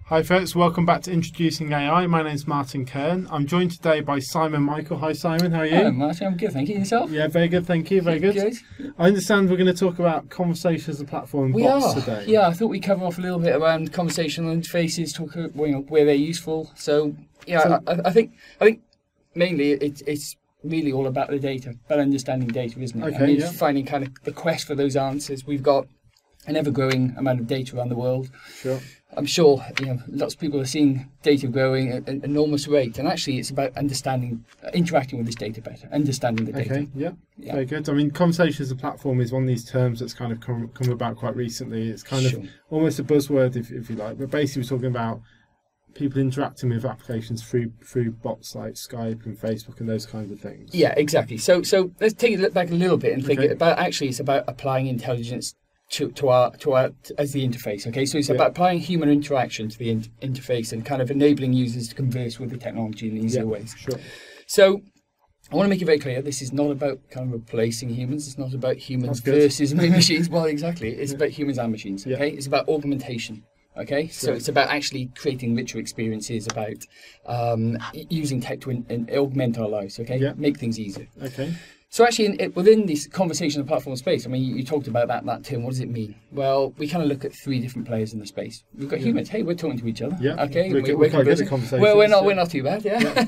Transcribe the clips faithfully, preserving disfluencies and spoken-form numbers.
Hi folks, welcome back to Introducing A I. My name's Martin Kern. I'm joined today by Simon Michael. Hi Simon, how are you? Hello Martin, I'm good, thank you. Yourself? Yeah, very good, thank you, very good. Good. I understand we're going to talk about conversation as a platform and We bots are. today. Yeah, I thought we'd cover off a little bit around conversational interfaces, talk about, you know, where they're useful. So, yeah, So- I, I think I think mainly it's it's really all about the data, about understanding data, isn't it? Okay, I mean, yeah. it's finding kind of the quest for those answers. We've got an ever-growing amount of data around the world. Sure. I'm sure you know lots of people are seeing data growing at an enormous rate, and actually it's about understanding, uh, interacting with this data better, understanding the data. Okay, yeah, Yeah. very good. I mean, conversation as a platform is one of these terms that's kind of come, come about quite recently. It's kind Sure. of almost a buzzword, if, if you like, but basically we're talking about people interacting with applications through through bots like Skype and Facebook and those kinds of things. Yeah, exactly. So, so let's take a look back a little bit and think Okay. about. Actually, it's about applying intelligence to to our to our as the interface. Okay, so it's Yeah. about applying human interaction to the in- interface and kind of enabling users to converse with the technology in easier Yeah, ways. sure. So, I want to make it very clear: this is not about kind of replacing humans. It's not about humans That's good. versus machines. Well, exactly. It's about humans and machines. Yeah. Okay, it's about augmentation. Okay, so Sure. it's about actually creating richer experiences, about um, using tech to in, in augment our lives. Okay, Yeah. make things easier. Okay. So actually, in, it, within this conversational platform space, I mean, you, you talked about that that term. What does it mean? Well, we kind of look at three different players in the space. We've got Yeah. humans. Hey, we're talking to each other. Yeah. Okay. We're, we- we're quite good at conversing. conversations. Well, we're not. yeah. We're not too bad. Yeah.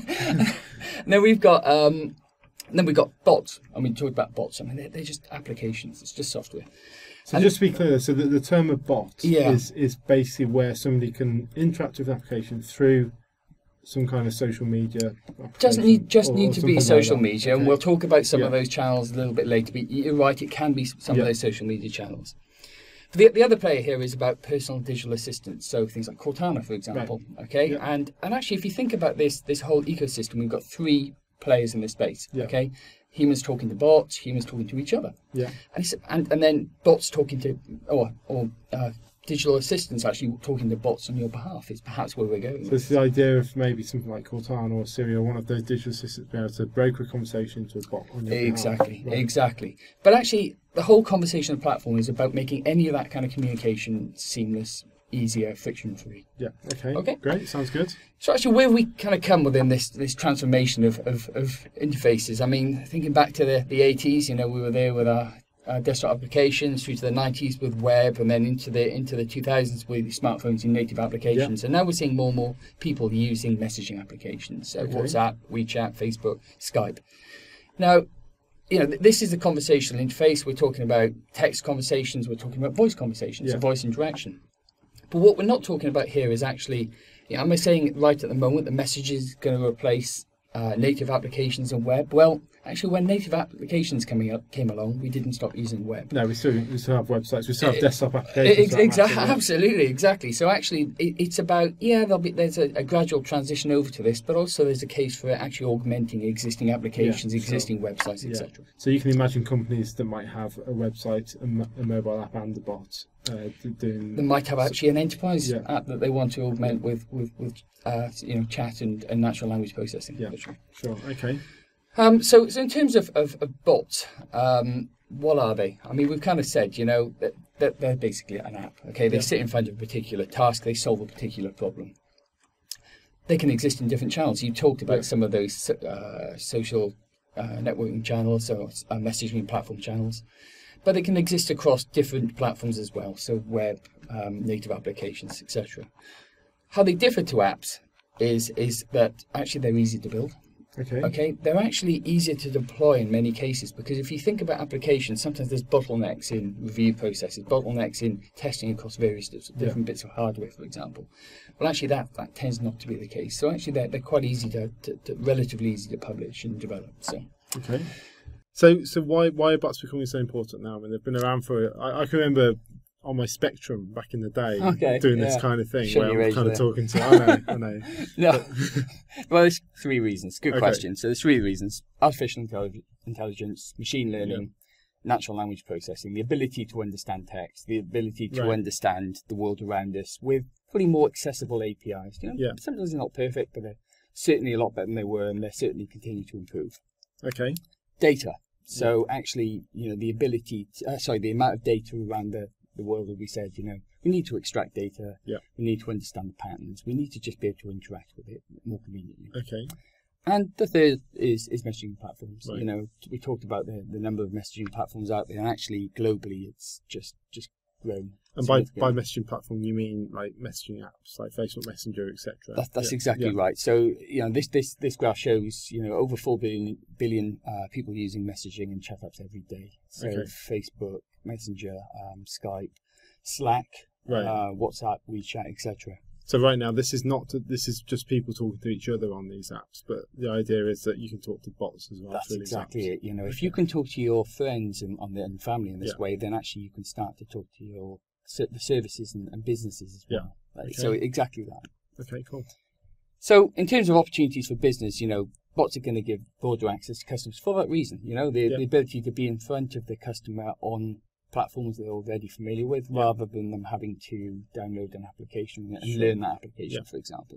And then we've got. Um, then we've got bots. I mean, talk about bots. I mean, they're, they're just applications. It's just software. So just to be clear, so the, the term of bot Yeah. is, is basically where somebody can interact with the application through some kind of social media application. Doesn't need just or- need or to be something like social that. media, and Okay. we'll talk about some of Yeah. those channels a little bit later. But you're right; it can be some Yeah. of those social media channels. But the the other player here is about personal digital assistants, so things like Cortana, for example. Okay, Yeah. and and actually, if you think about this this whole ecosystem, we've got three players in this space. Yeah. Okay, humans talking to bots, humans talking to each other, Yeah. and it's, and and then bots talking to or or uh, digital assistants actually talking to bots on your behalf is perhaps where we're going. So it's the idea of maybe something like Cortana or Siri or one of those digital assistants being able to broker a conversation to a bot on your Exactly, behalf. Right. exactly. But actually, the whole conversational platform is about making any of that kind of communication seamless, easier, friction-free. Yeah. Okay. Okay. Great. Sounds good. So actually, where we kind of come within this this transformation of, of, of interfaces, I mean, thinking back to the, the eighties, you know, we were there with our, our desktop applications, through to the nineties with web, and then into the into the two thousands with smartphones and native applications. And now we're seeing more and more people using messaging applications, so Okay. WhatsApp, WeChat, Facebook, Skype. Now, you know, th- this is the conversational interface. We're talking about text conversations, we're talking about voice conversations, Yeah. so voice interaction. But what we're not talking about here is actually, you know, am I saying right at the moment the message is going to replace uh, native applications and web? Well, actually, when native applications coming up came along, we didn't stop using web. No, we still we still have websites. We still have It- desktop applications. Ex- for that exa- matter, yeah. absolutely, exactly. So actually, it, it's about yeah, there'll be there's a, a gradual transition over to this, but also there's a case for actually augmenting existing applications, Yeah, sure. existing websites, Yeah. et cetera. So you can imagine companies that might have a website, a, mo- a mobile app, and a bot uh, d- doing. They might have actually an enterprise Yeah. app that they want to augment with with, with uh, you know chat and, and natural language processing. Yeah. Literally. Sure. Okay. Um, so, so in terms of, of, of bots, um, what are they? I mean, we've kind of said, you know, that, that they're basically an app. Okay, they Yeah. sit in front of a particular task, they solve a particular problem. They can exist in different channels. You talked about Yeah. some of those uh, social uh, networking channels, so uh, messaging platform channels, but they can exist across different platforms as well, so web, um, native applications, et cetera. How they differ to apps is is that actually they're easy to build. Okay. Okay, they're actually easier to deploy in many cases because if you think about applications, sometimes there's bottlenecks in review processes, bottlenecks in testing across various di- different bits of hardware, for example. Well, actually, that, that tends not to be the case. So actually, they're, they're quite easy to, to, to relatively easy to publish and develop. So Okay. So so why why are bots becoming so important now? I mean, they've been around for. I, I can remember on my Spectrum back in the day Okay, doing this yeah. kind of thing Showing where your I'm age kind of there. talking to. I know. I know. no, well, there's three reasons. Good Okay. question. So there's three reasons: artificial intelli- intelligence, machine learning, natural language processing, the ability to understand text, the ability to Right. understand the world around us with pretty more accessible A P Is. You know, Yeah. sometimes they're not perfect, but they're certainly a lot better than they were, and they're certainly continue to improve. Okay. Data. So actually, you know, the ability, to, uh, sorry, the amount of data around the, the world, as we said, you know, We need to extract data. Yeah. We need to understand the patterns. We need to just be able to interact with it more conveniently. Okay. And the third is, is messaging platforms. Right. You know, we talked about the, the number of messaging platforms out there, and actually globally, it's just just grown. And by, by messaging platform, you mean like messaging apps like Facebook Messenger, et cetera. That's, that's yeah. exactly yeah. right. So, you know, this, this, this graph shows, you know, over four billion, billion uh, people using messaging and chat apps every day. So Okay. Facebook, Messenger, um, Skype, Slack, Right. uh, WhatsApp, WeChat, et cetera. So right now, this is not to, this is just people talking to each other on these apps, but the idea is that you can talk to bots as well. That's through these exactly apps. it. You know, if Okay. you can talk to your friends and, on the, and family in this Yeah. way, then actually you can start to talk to your ser- the services and, and businesses as well. Like, Okay. So exactly that. Okay, cool. So in terms of opportunities for business, you know, bots are going to give broader access to customers for that reason. You know, the, Yeah. the ability to be in front of the customer on platforms they're already familiar with, Yeah. rather than them having to download an application and Sure. learn that application, Yeah. for example.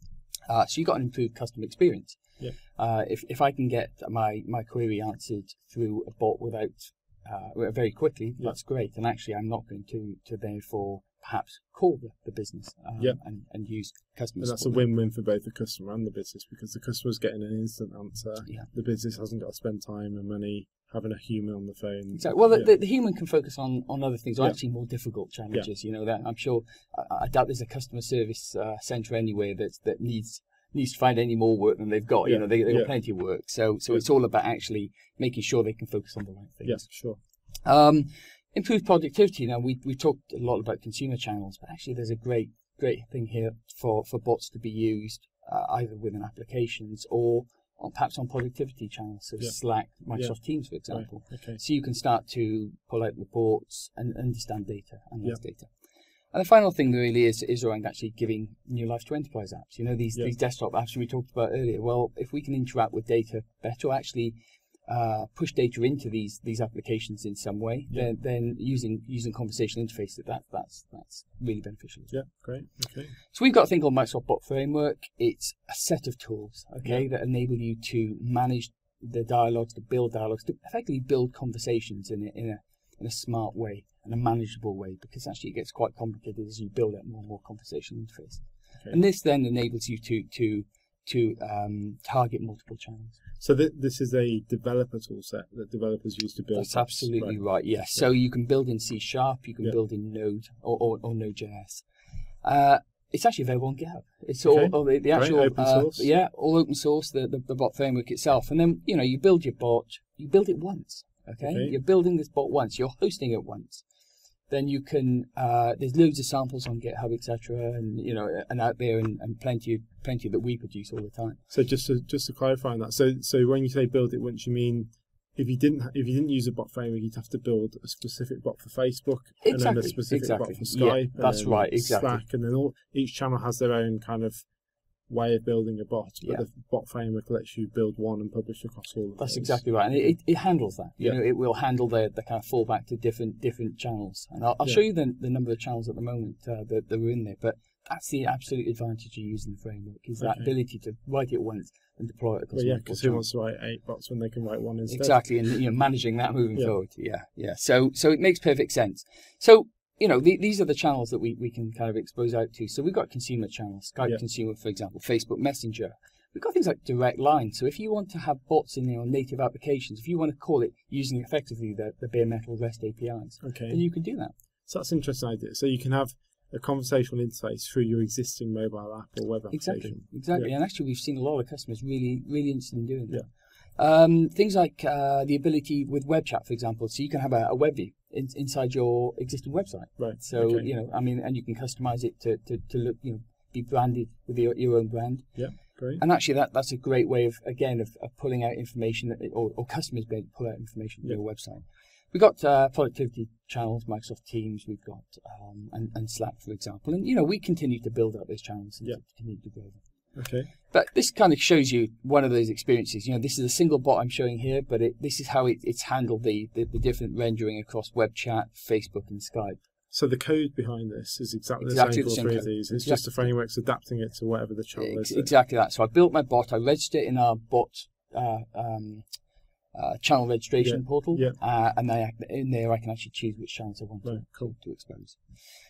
Uh, so you've got an improved customer experience. Yeah. Uh, if if I can get my, my query answered through a bot without uh, very quickly, Yeah. that's great. And actually, I'm not going to to therefore perhaps call the, the business um, Yeah. and and use customer And that's a support. win-win for both the customer and the business, because the customer's getting an instant answer. Yeah. The business hasn't got to spend time and money having a human on the phone. Exactly. Well, the, Yeah. the, the human can focus on, on other things, or Yeah. actually more difficult challenges. You know, that I'm sure. I, I doubt there's a customer service uh, centre anywhere that that needs needs to find any more work than they've got. Yeah. You know, they they've got Yeah. plenty of work. So so Yeah. it's all about actually making sure they can focus on the right things. Yeah, sure. Um, improved productivity. Now we we talked a lot about consumer channels, but actually there's a great great thing here for, for bots to be used uh, either within applications or on, perhaps on productivity channels, so Yeah. Slack, Microsoft Teams, for Right. example. Okay. So you can start to pull out reports and understand data, analyze Yeah. data. And the final thing really is is around actually giving new life to enterprise apps. You know, these, Yeah. these desktop apps we talked about earlier. Well, if we can interact with data better, or actually uh, push data into these these applications in some way, Yeah. then then using using conversational interfaces, that that's that's really beneficial. Yeah, great. Okay. So we've got a thing called Microsoft Bot Framework. It's a set of tools, okay, Yeah. that enable you to manage the dialogues, to build dialogues, to effectively build conversations in a, in a in a smart way and a manageable way, because actually it gets quite complicated as you build up more and more conversational interface. Okay. And this then enables you to to to um, target multiple channels. So th- this is a developer tool set that developers use to build. That's apps, absolutely right? right. Yes. So you can build in C Sharp, you can Yeah. build in Node or or, or Node.js. Uh, it's actually available on GitHub. It's Okay. all, all the, the Great, actual open uh, source. yeah, all open source. The, the the bot framework itself, and then you know you build your bot. You build it once. Okay. Okay. You're building this bot once. You're hosting it once. Then you can. Uh, there's loads of samples on GitHub, et cetera, and you know, and out there, and, and plenty, plenty that we produce all the time. So just to just to clarify on that, so so when you say build it once, you mean if you didn't ha- if you didn't use a bot framework, you'd have to build a specific bot for Facebook, and then a Exactly, specific exactly. bot for Yeah, Skype. and that's then right, exactly. Slack, and then all each channel has their own kind of way of building a bot, but Yeah. the bot framework lets you build one and publish across all of That's those. exactly right, and it, it, it handles that. You Yeah. know, it will handle the, the kind of fallback to different different channels, and I'll, I'll Yeah. show you the, the number of channels at the moment uh, that, that are in there. But that's the absolute advantage of using the framework, is that Okay. ability to write it once and deploy it across Well, yeah, multiple because who channels. wants to write eight bots when they can write one instead? Exactly, and you know, managing that moving Yeah. forward. Yeah, yeah. So so it makes perfect sense. So you know, the, these are the channels that we, we can kind of expose out to. So we've got consumer channels, Skype Yeah. Consumer, for example, Facebook Messenger. We've got things like direct line. So if you want to have bots in your native applications, if you want to call it using effectively the, the bare metal REST A P Is, Okay. then you can do that. So that's an interesting idea. So you can have a conversational interface through your existing mobile app or web Exactly, application. exactly. Yeah. And actually, we've seen a lot of customers really, really interested in doing that. Yeah. Um, things like uh, the ability with web chat, for example, so you can have a, a web view in, inside your existing website. Right. So okay. you know, I mean, and you can customize it to, to, to look, you know, be branded with your, your own brand. Yeah. Great. And actually, that, that's a great way of again of, of pulling out information that, or, or customers being able to pull out information from Yeah. your website. We've got uh, productivity channels, Microsoft Teams. We've got um, and, and Slack, for example. And you know, we continue to build up those channels and Yeah. to continue to grow them. Okay. But this kind of shows you one of those experiences. You know, this is a single bot I'm showing here, but it, this is how it, it's handled the, the, the different rendering across web chat, Facebook, and Skype. So the code behind this is exactly, Exactly the the same same for all three code. of these. It's Exactly. just the framework's adapting it to whatever the channel Ex- is. exactly that. So I built my bot. I registered it in our bot uh, um, uh, channel registration Yeah, portal, yeah. Uh, and then I, in there I can actually choose which channels I want Right, to, cool. to expose.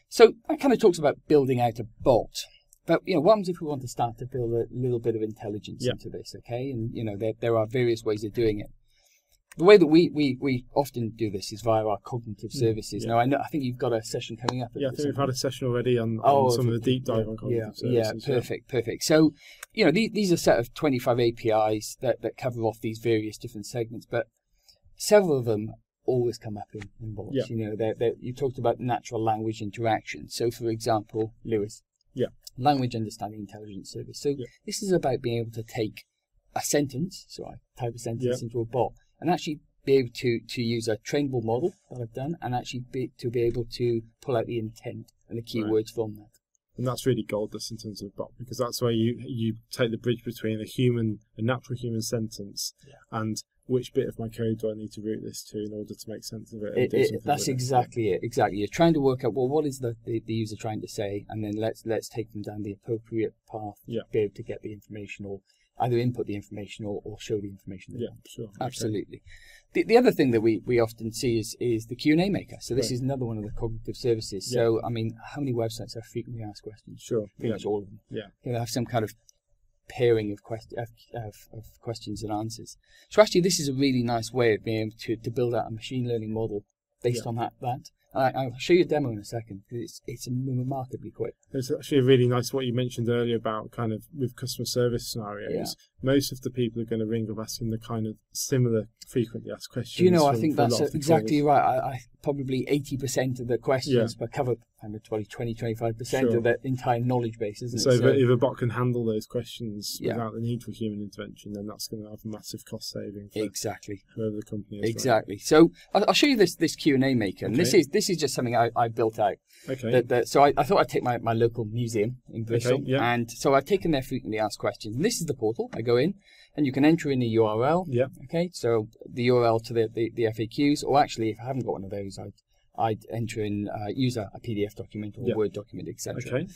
So that kind of talks about building out a bot. But, you know, what happens if we want to start to build a little bit of intelligence yeah. into this, okay? And, you know, there, there are various ways of doing it. The way that we, we, we often do this is via our cognitive services. Yeah. Now, I know I think you've got a session coming up. Yeah, I think we've had a session already on, on oh, some of the deep dive yeah, on cognitive yeah, services. Yeah, perfect, yeah. perfect. So, you know, these, these are a set of twenty-five A P Is that, that cover off these various different segments, but several of them always come up in, in bots. Yeah. You know, they're, they're, you talked about natural language interaction. So, for example, Lewis. Yeah. Language Understanding Intelligence Service. So yeah. this is about being able to take a sentence, so I type a sentence yeah. into a bot, and actually be able to, to use a trainable model that I've done, and actually be, to be able to pull out the intent and the keywords right. from that. And that's really gold dust in terms of bot, because that's where you, you take the bridge between a human, a natural human sentence yeah. and which bit of my code do I need to route this to in order to make sense of it? And it, do it that's exactly it. it. Exactly. You're trying to work out, well, what is the, the, the user trying to say? And then let's let's take them down the appropriate path yeah. to be able to get the information, or either input the information or, or show the information. Yeah, sure. Absolutely. Okay. The, the other thing that we, we often see is, is the Q and A maker. So this right. is another one of the cognitive services. Yeah. So, I mean, how many websites have frequently asked questions? Sure. Pretty yeah. much all of them. Yeah. You know, have some kind of pairing of, quest- of, of, of questions and answers. So actually, this is a really nice way of being able to, to build out a machine learning model based yeah. on that. that. I, I'll show you a demo in a second, because it's, it's remarkably quick. It's actually really nice what you mentioned earlier about kind of with customer service scenarios. Yeah. Most of the people are going to ring up asking the kind of similar frequently asked questions. Do you know, from, I think that's exactly right. I, I Probably eighty percent of the questions, yeah. but cover kind of twenty, twenty-five percent sure. of the entire knowledge base, isn't so it? So if a bot can handle those questions yeah. without the need for human intervention, then that's going to have a massive cost saving for exactly. whoever the company is. Exactly. Right. So I'll, I'll show you this this Q and A maker, and okay. this is this is just something I, I built out. Okay. That, that, so I, I thought I'd take my, my local museum in Bristol, okay, yeah. and so I've taken their frequently asked questions. And this is the portal. I go in, and you can enter in a U R L. Yeah. Okay. So the U R L to the, the, the F A Qs, or actually, if I haven't got one of those, I'd I'd enter in uh, use a, a P D F document or yeah. a Word document, et cetera. Okay.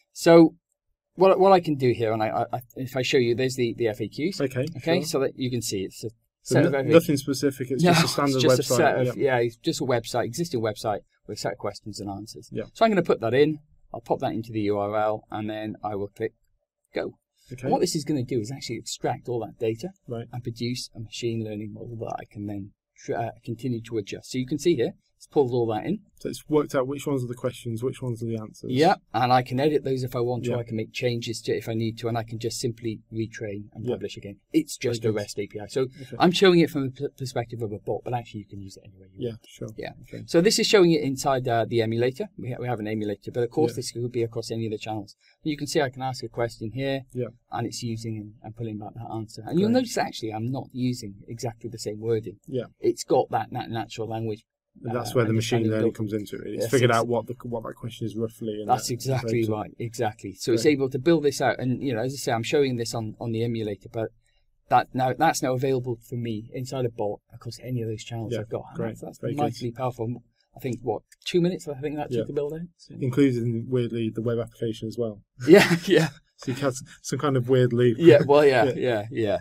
So what what I can do here, and I, I if I show you, there's the, the F A Qs. Okay. Okay. Sure. So that you can see it's a so no, nothing specific. It's no, just a standard it's just website. A set of, yeah. yeah, it's just a website, existing website with a set of questions and answers. Yeah. So I'm going to put that in. I'll pop that into the U R L, and then I will click go. Okay. And what this is going to do is actually extract all that data right. and produce a machine learning model that I can then uh, continue to adjust. So you can see here, it's pulled all that in. So it's worked out which ones are the questions, which ones are the answers. Yeah, and I can edit those if I want to. Yeah. I can make changes to it if I need to, and I can just simply retrain and yeah. publish again. It's just Very a good. REST A P I. So okay. I'm showing it from the p- perspective of a bot, but actually you can use it anywhere you yeah, want. sure. Yeah, okay. So this is showing it inside uh, the emulator. We, ha- we have an emulator, but of course yeah. this could be across any of the channels. You can see I can ask a question here, yeah. and it's using and, and pulling back that answer. And Great. you'll notice actually I'm not using exactly the same wording. Yeah. It's got that, that natural language. And that's uh, where the machine learning built. comes into it. Really. It's Yes, figured it's, out what the what that question is roughly. And that's that, exactly so right. Exactly. So Great. it's able to build this out, and you know, as I say, I'm showing this on, on the emulator, but that now that's now available for me inside a bot across any of those channels Yeah, I've got. And great. That's, that's Very mightily good. powerful. I think what two minutes? I think that Yeah. took to build out. So. Including weirdly the web application as well. Yeah, yeah. So you have some kind of weird loop. Yeah, well, yeah, Yeah. yeah, yeah.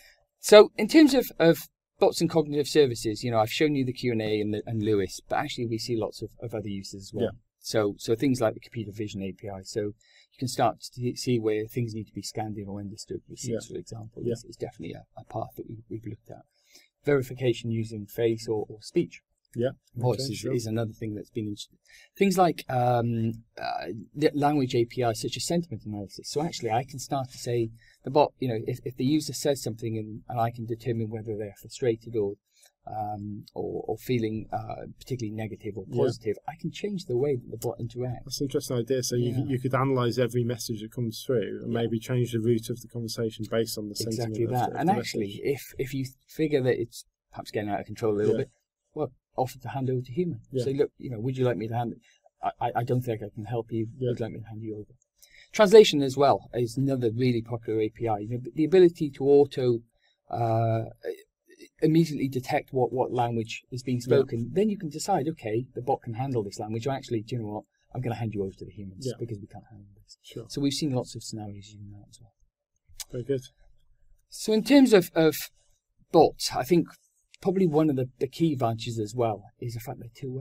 So in terms of, of bots and cognitive services, you know, I've shown you the Q and A and, the, and Lewis, but actually we see lots of, of other uses as well. Yeah. So so things like the computer vision A P I. So you can start to see where things need to be scanned in or understood. Receipts, Yeah. for example, Yeah. is, is definitely a, a path that we, we've looked at. Verification using face or, or speech. Yeah. Voice Okay, is, sure. is another thing that's been interesting. Things like um, uh, the language A P I, such as sentiment analysis. So actually, I can start to say the bot, you know, if, if the user says something and, and I can determine whether they're frustrated or um, or, or feeling uh, particularly negative or Yeah. positive, I can change the way that the bot interacts. That's an interesting idea. So you Yeah. you could analyse every message that comes through and Yeah. maybe change the route of the conversation based on the Exactly sentiment of that. the, of And the actually, message. if if you figure that it's perhaps getting out of control a little Yeah. bit, well, offer to hand over to human. Yeah. Say, look, you know, would you like me to hand? I, I I don't think I can help you. Yeah. Would you like me to hand you over? Translation as well is another really popular A P I. You know, the ability to auto uh, immediately detect what, what language is being spoken. Yeah. Then you can decide, okay, the bot can handle this language. Or actually, do you know what? I'm going to hand you over to the humans Yeah. because we can't handle this. Sure. So we've seen lots of scenarios using that as well. Very good. So in terms of, of bots, I think probably one of the, the key advantages as well is the fact they're two-way.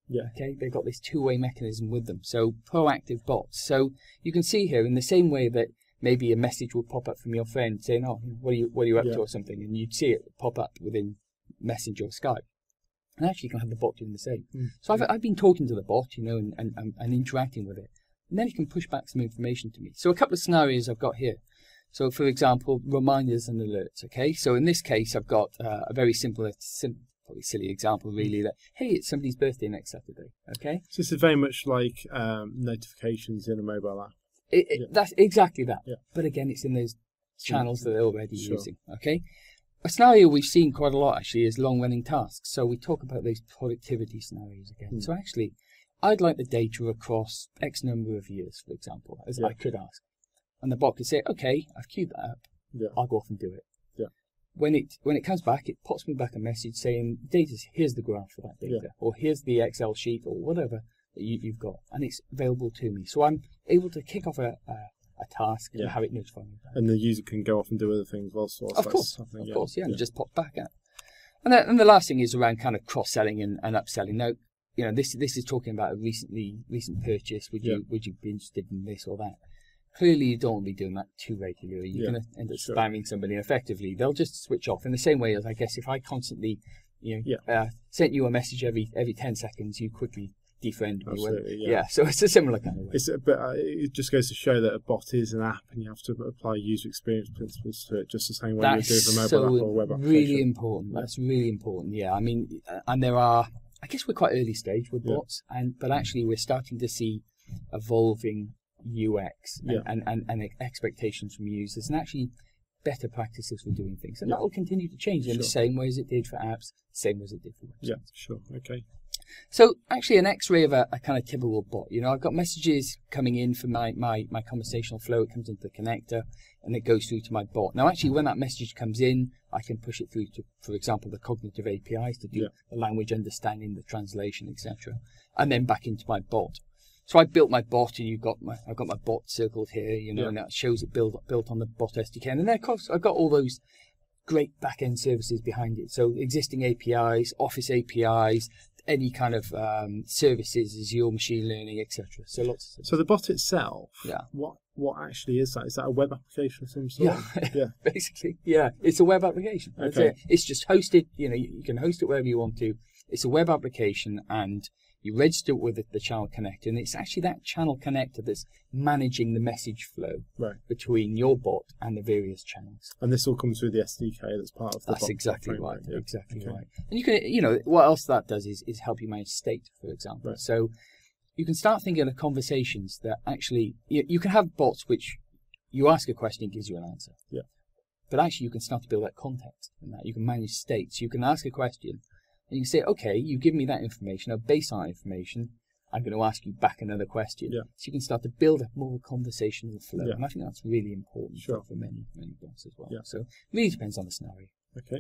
Yeah. Okay, they've got this two-way mechanism with them. So proactive bots. So you can see here in the same way that maybe a message will pop up from your friend saying, "Oh, what are you what are you up Yeah. to?" or something, and you'd see it pop up within Messenger or Skype. And actually, you can have the bot doing the same. Mm. So I've I've been talking to the bot, you know, and, and, and, and interacting with it, and then it can push back some information to me. So a couple of scenarios I've got here. So, for example, reminders and alerts. Okay, so in this case, I've got uh, a very simple, sim probably silly example, really. That hey, it's somebody's birthday next Saturday. Okay, So this is very much like um, notifications in a mobile app. it, it, Yeah. that's exactly that. Yeah. But again, it's in those channels that they're already Sure. using. Okay, a scenario we've seen quite a lot actually is long-running tasks. So we talk about those productivity scenarios again. Mm. So actually, I'd like the data across X number of years, for example, as Yeah. I could ask, and the bot could say, "Okay, I've queued that up. Yeah. I'll go off and do it." Yeah. When it when it comes back, it pops me back a message saying, "Data's here's the graph for that data, Yeah. or here's the Excel sheet, or whatever that you, you've got," and it's available to me. So I'm able to kick off a a, a task Yeah. and have it notify me back. And the user can go off and do other things whilst, whilst Of that's course, happening. of yeah. course, yeah, and yeah. just pop back out. And then, and the last thing is around kind of cross-selling and, and upselling. Now, you know, this this is talking about a recently recent purchase. Would you Yeah. would you be interested in this or that? Clearly, you don't want to be doing that too regularly. You're Yeah, going to end up sure. spamming somebody. And effectively, they'll just switch off in the same way as I guess if I constantly, you know, Yeah. uh, sent you a message every every ten seconds, you quickly defriend me. Whether- Absolutely, yeah. So it's a similar kind of way. It's, but uh, it just goes to show that a bot is an app, and you have to apply user experience principles to it, just the same way you do for a mobile so app or a web application. really important. That's really important. Yeah, I mean, uh, and there are. I guess we're quite early stage with Yeah. bots, and but actually we're starting to see evolving U X and, Yeah. and, and, and expectations from users, and actually better practices for doing things, and Yeah. that will continue to change in the Sure. same way as it did for apps, same as it did for websites. Yeah, sure, okay. So actually an X-ray of a, a kind of typical bot. You know, I've got messages coming in from my, my, my conversational flow. It comes into the connector and it goes through to my bot. Now actually when that message comes in, I can push it through to, for example, the cognitive A P Is to do Yeah. the language understanding, the translation, et cetera. And then back into my bot. So I built my bot, and you've got my I've got my bot circled here, you know, Yeah. and that shows it built built on the bot S D K. And then of course I've got all those great back-end services behind it. So existing A P Is, Office A P Is, any kind of um, services, Azure machine learning, et cetera. So lots of So the bot itself, Yeah. what what actually is that? Is that a web application of some sort? Yeah. Yeah. basically, yeah, it's a web application. That's Okay. it. It's just hosted. You know, you, you can host it wherever you want to. It's a web application, and you register it with the, the channel connector, and it's actually that channel connector that's managing the message flow Right. between your bot and the various channels. And this all comes through the S D K that's part of the That's bot exactly right. framework, yeah. Exactly Okay. right. And you can, you know, what else that does is, is help you manage state, for example. Right. So you can start thinking of conversations that actually, you, you can have bots which you ask a question, it gives you an answer. Yeah. But actually you can start to build that context in that. You can manage states. You can ask a question and you can say, okay, you give me that information. Now, based on that information, I'm going to ask you back another question. Yeah. So you can start to build up more conversational flow. Yeah. And I think that's really important Sure. for many, many bots as well. Yeah. So it really depends on the scenario. Okay.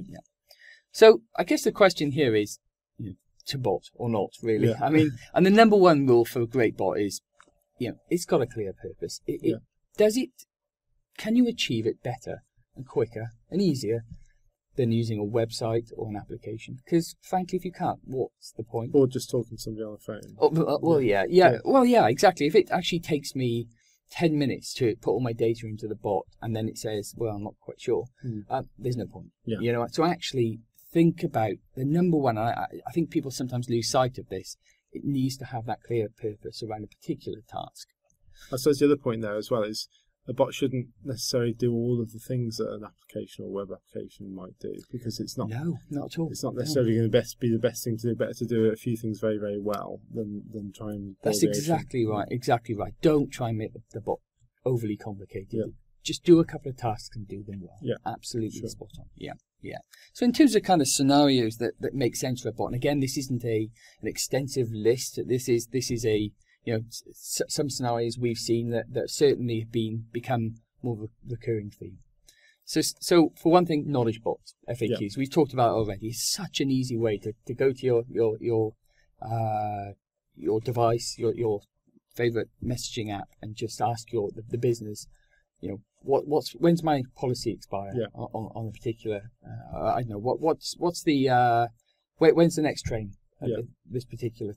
So I guess the question here is, you know, to bot or not, really. Yeah. I mean, and the number one rule for a great bot is, you know, it's got a clear purpose. It, it, Yeah. Does it, can you achieve it better and quicker and easier than using a website or an application? Because frankly, if you can't, what's the point? Or just talking to somebody on the phone. Oh, well, well, yeah, yeah, Yeah. well, yeah, exactly. If it actually takes me ten minutes to put all my data into the bot and then it says, well, I'm not quite sure, Hmm. uh, there's no point. Yeah. You know, so actually think about the number one, I, I- I think people sometimes lose sight of this, it needs to have that clear purpose around a particular task. I suppose the other point there as well is a bot shouldn't necessarily do all of the things that an application or web application might do, because it's not No, not at all. it's not No. necessarily going to best be the best thing to do. Better to do a few things very, very well than than try and That's build the ocean. exactly right, exactly right. Don't try and make the, the bot overly complicated. Yeah. Just do a couple of tasks and do them well. Yeah, Absolutely sure. spot on. Yeah, yeah. So in terms of kind of scenarios that, that make sense for a bot, and again, this isn't a an extensive list. This is this is a you know s- some scenarios we've seen that, that certainly have been become more of a recurring theme. So so for one thing, knowledge bots, F A Qs. Yeah. We've talked about it already. It's such an easy way to, to go to your your your uh, your device, your your favorite messaging app, and just ask your the, the business, you know, what what's when's my policy expire Yeah. on, on on a particular uh, I don't know what what's what's the uh, wait, when's the next train at Yeah. the, this particular time,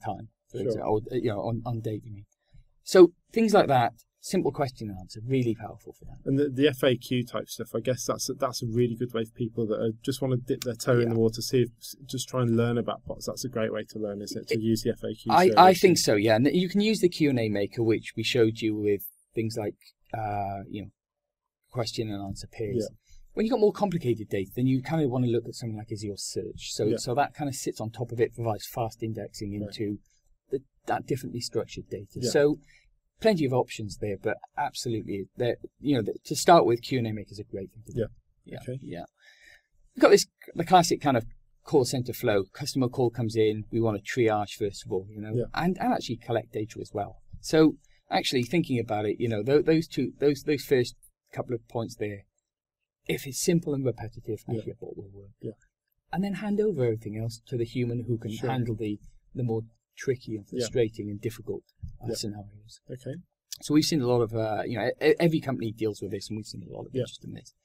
for Sure. example, or, you know, on, on date, you mean. So things like that, simple question and answer, really powerful for that. And the, the F A Q type stuff, I guess that's a, that's a really good way for people that are, just want to dip their toe Yeah. in the water, see if, just try and learn about bots. That's a great way to learn, isn't it? To use the F A Q. I, service. I think so, yeah. And you can use the Q and A maker, which we showed you with things like, uh, you know, question and answer pairs. Yeah. When you've got more complicated data, then you kind of want to look at something like Azure Search. So, Yeah. so that kind of sits on top of it, provides fast indexing Right. into the, that differently structured data. Yeah. So, plenty of options there, but absolutely, there. You know, the, to start with, Q and A maker is a great thing to do. Yeah. Yeah. Okay. Yeah. We've got this the classic kind of call center flow. Customer call comes in, we want to triage first of all, you know, Yeah. and, and actually collect data as well. So actually thinking about it, you know, those, those two, those those first couple of points there, if it's simple and repetitive, Yeah. actually a bot will work. Yeah. And then hand over everything else to the human who can Sure. handle the the more tricky and Yeah. frustrating and difficult uh, Yeah. scenarios. Okay. So we've seen a lot of, uh, you know, e- every company deals with this, and we've seen a lot of Yeah. interest in this.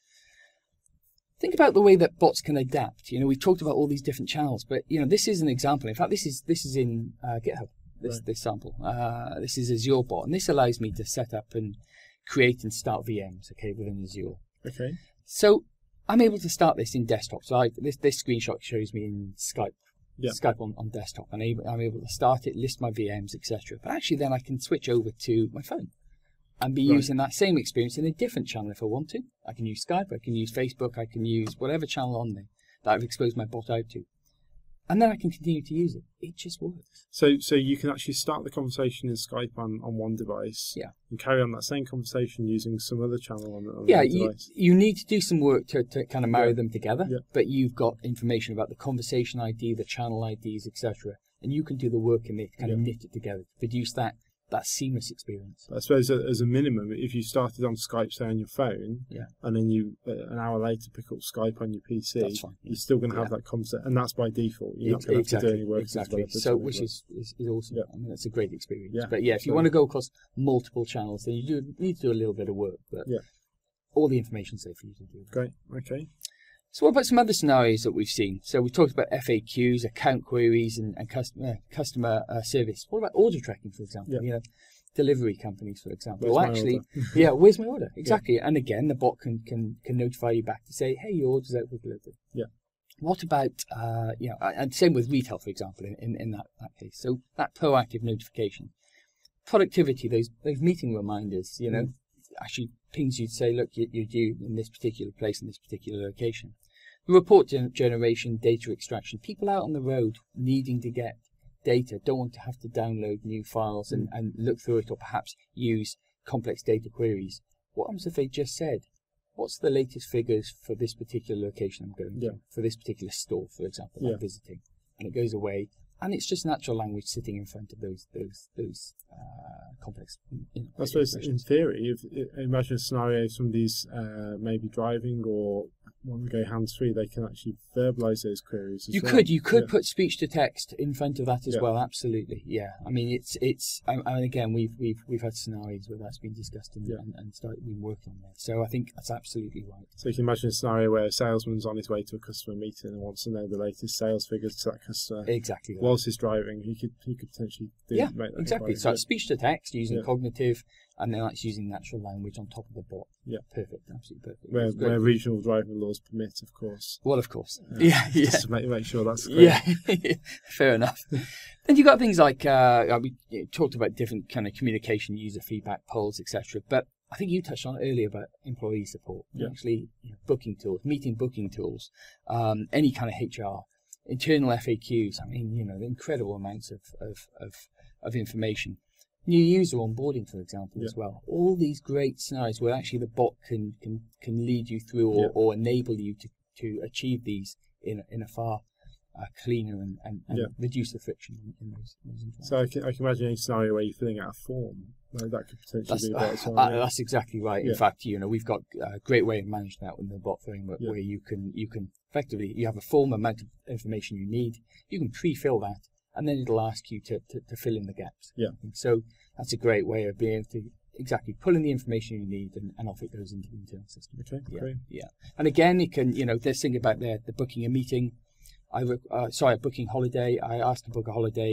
Think about the way that bots can adapt. You know, we talked about all these different channels, but you know, this is an example. In fact, this is this is in uh, GitHub. This Right. this sample. Uh, this is Azure bot, and this allows me to set up and create and start V Ms. Okay, within Azure. Okay. So I'm able to start this in desktop. So I, this this screenshot shows me in Skype. Yeah. Skype on, on desktop, and able, I'm able to start it, list my V Ms, et cetera. But actually, then I can switch over to my phone and be Right. using that same experience in a different channel if I want to. I can use Skype, I can use Facebook, I can use whatever channel on there that I've exposed my bot out to, and then I can continue to use it. It just works. So, so you can actually start the conversation in Skype on, on one device, Yeah. and carry on that same conversation using some other channel on, on Yeah, another you, device. you need to do some work to, to kind of marry Yeah. them together, Yeah. but you've got information about the conversation I D, the channel I Ds, et cetera, and you can do the work in it to kind of Yeah. knit it together, to produce that that seamless experience. I suppose a- as a minimum, if you started on Skype, say on your phone, Yeah. and then you uh, an hour later pick up Skype on your P C, That's fine. you're still going to have Yeah. that concept, and that's by default. You're not Ex- going to have exactly, to do any work. as exactly. developers So, to which do is, is, is awesome. Yeah. I mean, that's a great experience. Yeah, But yeah, if you absolutely. want to go across multiple channels, then you do need to do a little bit of work. But Yeah. all the information's there for you to do. it. Great. Okay. So what about some other scenarios that we've seen? So we talked about F A Qs, account queries, and, and customer customer uh, service. What about order tracking, for example? Yeah. You know, delivery companies, for example. Where's well, my actually, order? yeah, where's my order? Exactly. And again, the bot can, can can notify you back to say, hey, your order's out for delivery. Yeah. What about, uh, you know, and same with retail, for example, in, in, in that, that case. So that proactive notification. Productivity, those those meeting reminders, you know, Mm. actually pings you to say, look, you, you're due in this particular place, in this particular location. Report gen- generation, data extraction. People out on the road needing to get data don't want to have to download new files and, and look through it, or perhaps use complex data queries. What happens if they just said, what's the latest figures for this particular location I'm going Yeah. to, for this particular store, for example, Yeah. I'm visiting? And it goes away, and it's just natural language sitting in front of those those those uh, complex. You know, I suppose in expressions. theory, if, if imagine a scenario if somebody's uh, maybe driving or want to go hands free, they can actually verbalise those queries. As You well. could, you could Yeah. put speech to text in front of that as Yeah. well. Absolutely, yeah. I mean, it's it's. I, I mean, again, we've we've we've had scenarios where that's been discussed and Yeah. and, and started being worked on there. So I think that's absolutely right. So you can imagine a scenario where a salesman's on his way to a customer meeting and wants to know the latest sales figures to that customer. Exactly. Right. Whilst he's driving, he could he could potentially do, yeah, make that exactly. inquiry. So it's speech to text using Yeah. cognitive, and then that's using natural language on top of the bot. Yeah. Perfect. Absolutely perfect. where, That's great. where regional driving laws permit, of course. Well, of course. Uh, Yeah, yeah. Just to make, make sure that's clear. Yeah, fair enough. Then you've got things like, uh, we you know, talked about different kind of communication, user feedback, polls, et cetera. But I think you touched on it earlier about employee support. Yeah. Actually, you know, booking tools, meeting booking tools, um, any kind of H R, internal F A Qs. I mean, you know, the incredible amounts of, of, of, of information. New user onboarding, for example, Yeah. as well. All these great scenarios where actually the bot can can, can lead you through or, Yeah. or enable you to, to achieve these in a, in a far uh, cleaner and, and, and Yeah. reduce the friction in, in those, those interactions. So I can, I can imagine any scenario where you're filling out a form. Like that could potentially That's, be a bot as well. uh, yeah. that's exactly right. In Yeah. fact, you know, we've got a great way of managing that with the bot framework, Yeah. where you can you can effectively you have a form amount of information you need. You can pre-fill that, and then it'll ask you to, to, to fill in the gaps. Yeah. So that's a great way of being able to exactly pull in the information you need, and, and off it goes into the internal system. Okay, Yeah, great. yeah. And again, it can, you know, there's thing about the, the booking a meeting. I re- uh, sorry, booking holiday. I asked to book a holiday.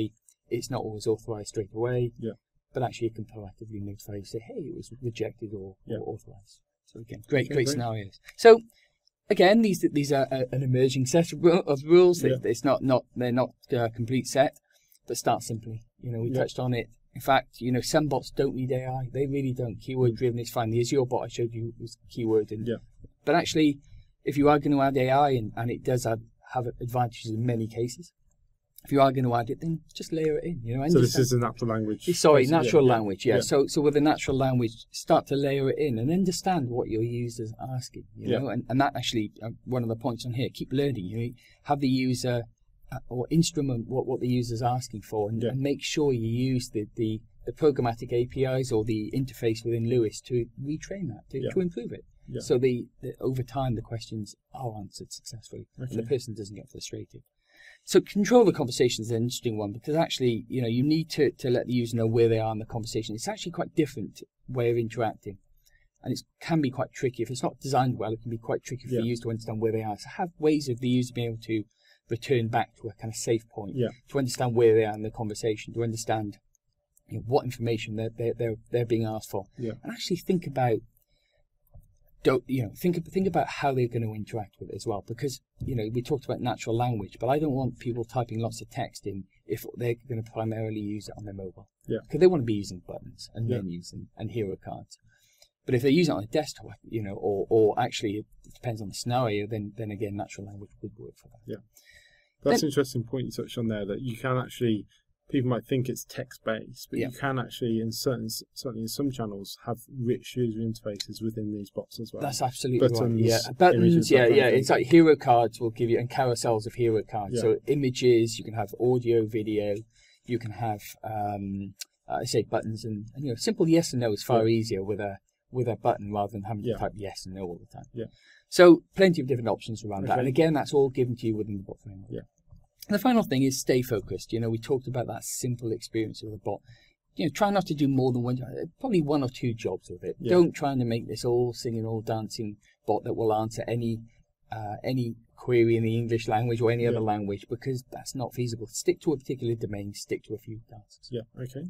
it's not always authorized straight away. Yeah. But actually, it can proactively notify you, say, hey, it was rejected or, Yeah. or authorized. So again, great, Okay, great great. scenarios. So again, these these are a, an emerging set of, ru- of rules. Yeah. It's not not they're not a complete set, but start simply. You know, we Yeah. touched on it. In fact, you know, some bots don't need A I. They really don't. Keyword driven is fine. The Azure bot I showed you was keyword, and Yeah. but actually, if you are going to add A I, and, and it does have, have advantages in many cases, if you are going to add it, then just layer it in. You know, So this understand- is a natural language. Sorry, basically. natural Yeah. language, yeah. Yeah. So so with the natural language, start to layer it in and understand what your users are asking, you Yeah. know, and, and that actually, uh, one of the points on here, keep learning, you know, have the user uh, or instrument what, what the user's asking for, and, Yeah. and make sure you use the, the, the programmatic A P Is or the interface within Lewis to retrain that, to, Yeah. to improve it. Yeah. So the, the over time, the questions are answered successfully, and the Okay. person doesn't get frustrated. So control the conversation is an interesting one, because actually, you know, you need to, to let the user know where they are in the conversation. It's actually quite different way of interacting, and it can be quite tricky. If it's not designed well, it can be quite tricky for Yeah. the user to understand where they are. So have ways of the user being able to return back to a kind of safe point, Yeah. to understand where they are in the conversation, to understand, you know, what information they're, they're, they're, they're being asked for, Yeah. and actually think about don't you know think think about how they're going to interact with it as well, because you know we talked about natural language, but I don't want people typing lots of text in if they're going to primarily use it on their mobile, Yeah. because they want to be using buttons and Yeah. menus and, and hero cards. But if they use it on a desktop, you know, or or actually it depends on the scenario, then then again natural language would work for that. That's Then- an interesting point you touched on there, that you can actually, people might think it's text-based, but Yeah. you can actually, in certain, certainly in some channels, have rich user interfaces within these bots as well. That's absolutely Buttons, right. Yeah, buttons. images, Yeah, that kind yeah. of thing. It's like hero cards will give you, and carousels of hero cards. Yeah. So images, you can have audio, video, you can have, um, uh, I say buttons, and, and you know, simple yes and no is far Yeah. easier with a with a button rather than having Yeah. to type yes and no all the time. Yeah. So plenty of different options around that, Okay. and again, that's all given to you within the bot framework. Yeah. And the final thing is stay focused. You know, we talked about that simple experience with a bot. You know, try not to do more than one, probably one or two jobs with it. Yeah. Don't try to make this all singing, all dancing bot that will answer any uh, any query in the English language or any other Yeah. language, because that's not feasible. Stick to a particular domain, stick to a few tasks. Yeah, okay.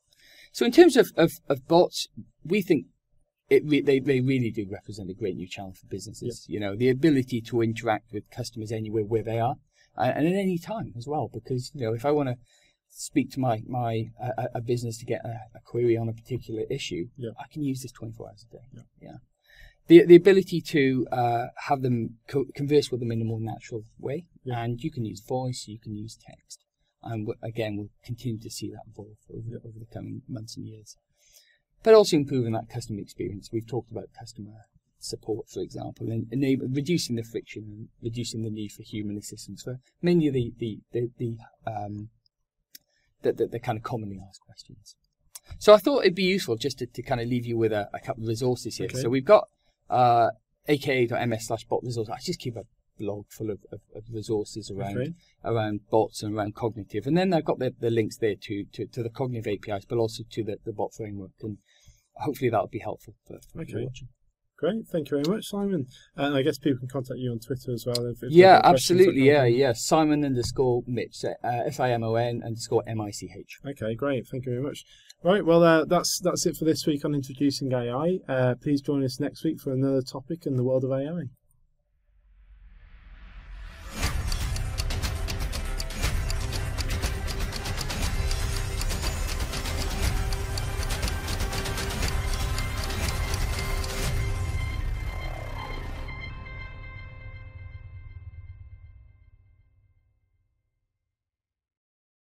So in terms of, of, of bots, we think it re- they, they really do represent a great new challenge for businesses. You know, the ability to interact with customers anywhere where they are, uh, and at any time as well, because, you know, if I want to speak to my, my uh, a business to get a, a query on a particular issue, Yeah. I can use this twenty-four hours a day. Yeah. yeah. The, the ability to uh, have them co- converse with them in a more natural way, Yeah. and you can use voice, you can use text, and w- again, we'll continue to see that evolve over, Yeah. over the coming months and years. But also improving that customer experience. We've talked about customer support, for example, and enable, reducing the friction and reducing the need for human assistance for many of the the the, the um the, the, the kind of commonly asked questions. So I thought it'd be useful just to, to kind of leave you with a, a couple of resources here. Okay. So we've got uh, aka.ms slash bot resource. I just keep a blog full of, of, of resources around Okay. around bots and around cognitive, and then I've got the, the links there to, to, to the cognitive A P Is, but also to the, the bot framework, and hopefully that'll be helpful for, for Okay. people watching. Great, thank you very much, Simon. And I guess people can contact you on Twitter as well. If, if they've Yeah, got questions, absolutely. that Yeah, kind of yeah. Simon underscore Mitch, uh, S I M O N underscore M I C H. thing. Okay, great. Thank you very much. Right, well, uh, that's that's it for this week on Introducing A I. Uh, please join us next week for another topic in the world of A I.